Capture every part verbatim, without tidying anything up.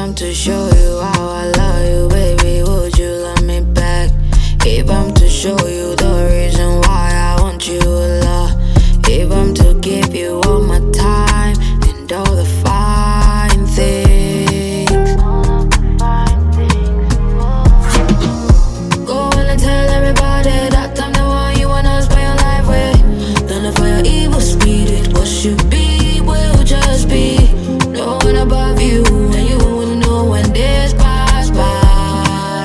I'm to show you how I love you, baby, would you love me back? If I'm to show you the reason why I want you a lot, if I'm to give you all my time and all the fine things, go on and tell everybody that I'm the one you wanna spend your life with. Don't look for your evil spirit, what should be will just be. No one above you, and you will know when this pass by.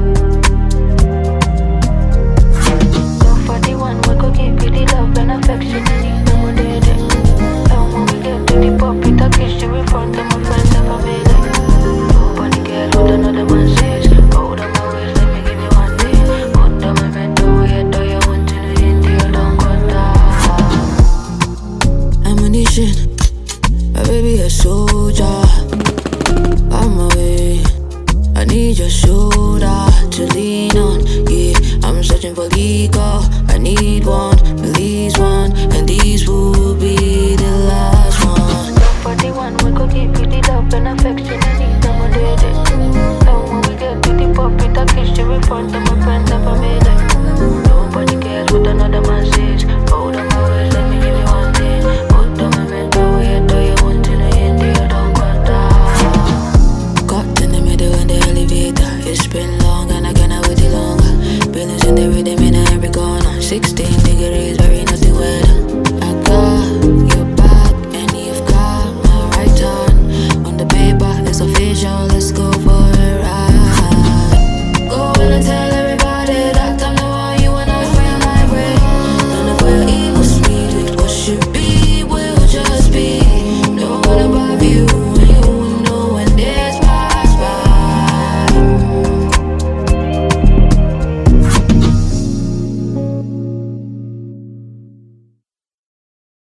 Go for the one we go give you the love and affection you need, no more did it. And when we get to the pop, it a kiss you in front of my friends and family. Nobody cares what another man says. Hold on my waist, let me give you one day. Put on my bed, do it, do you want to do it, you don't go down. Ammunition, my baby a soldier. On my way, I need your shoulder to lean on. Yeah, I'm searching for legal. I need one, at least one, and these will be the last one. Go for the one we go give you the love and affection you need, no more did it. And when we get to the pop, it a kiss you in front of my friends and family. Nobody cares what another man says.